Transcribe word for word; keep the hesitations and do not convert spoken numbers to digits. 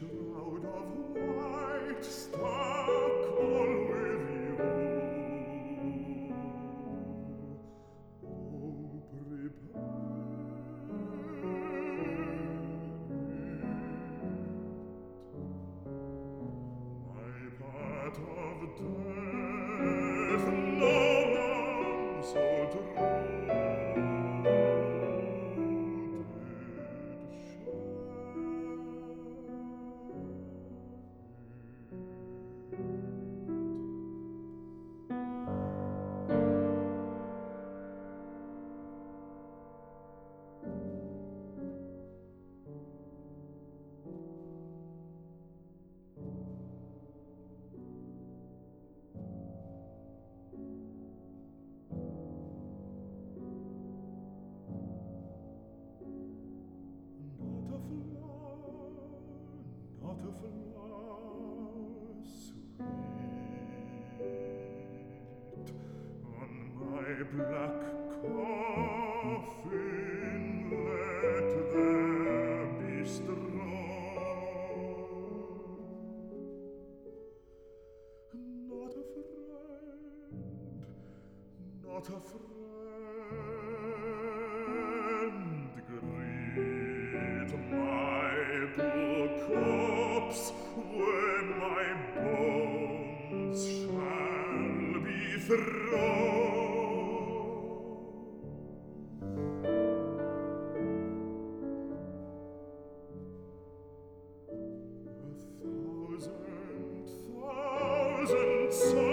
shroud of white stuck all with you. Oh, prepare my part of death, no one so true did not a flower, not a flower sweet on my black coffin let there be strown. Not a friend, not a friend greet my poor corpse when my bones shall be thrown. A thousand, thousand